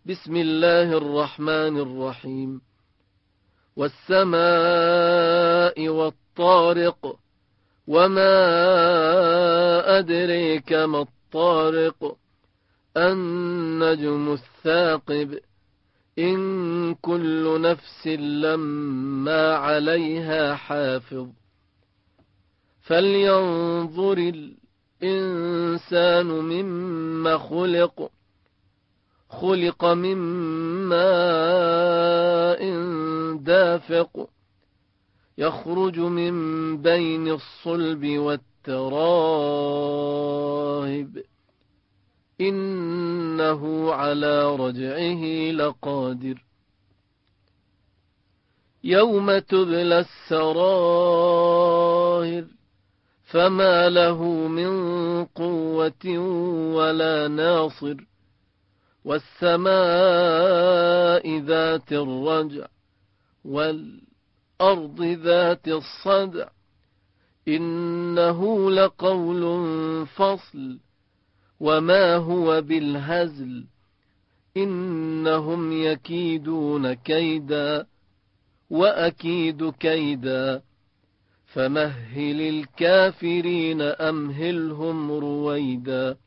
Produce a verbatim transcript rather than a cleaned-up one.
بسم الله الرحمن الرحيم. والسماء والطارق، وما أدريك ما الطارق، النجم الثاقب، إن كل نفس لما عليها حافظ. فلينظر الإنسان مما خلق خلق من ماء دافق، يخرج من بين الصلب والترائب، إنه على رجعه لقادر. يوم تبلى السرائر، فما له من قوة ولا ناصر. والسماء ذات الرجع، والأرض ذات الصدع، إنه لقول فصل، وما هو بالهزل، إنهم يكيدون كيدا وأكيد كيدا. فمهل الكافرين أمهلهم رويدا.